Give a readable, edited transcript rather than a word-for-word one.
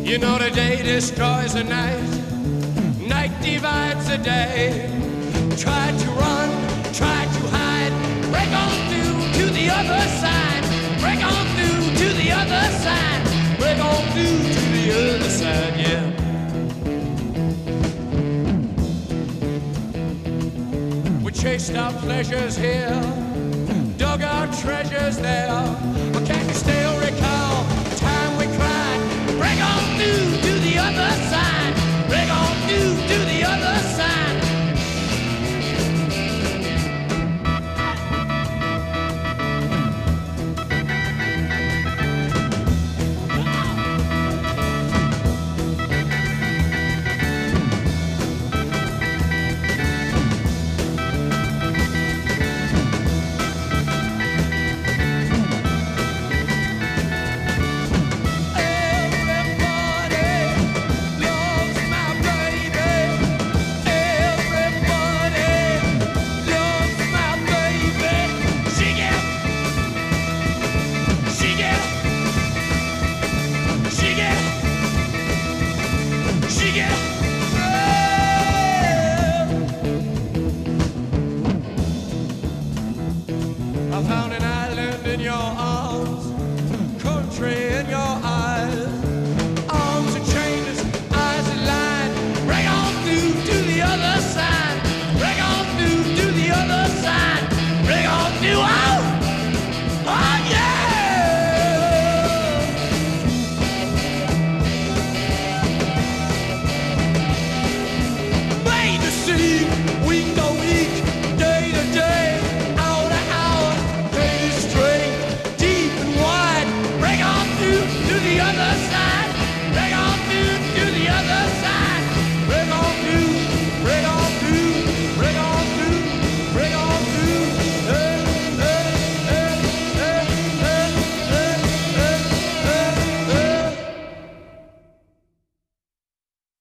You know the day destroys the night, night divides the day. Try to run, try to hide, break on through to the other side, break on through to the other side, break on through to the other side, yeah. We chased our pleasures here, dug our treasures there, but can you still recall the time we cried? Break on through to the other side, break on through to the other side,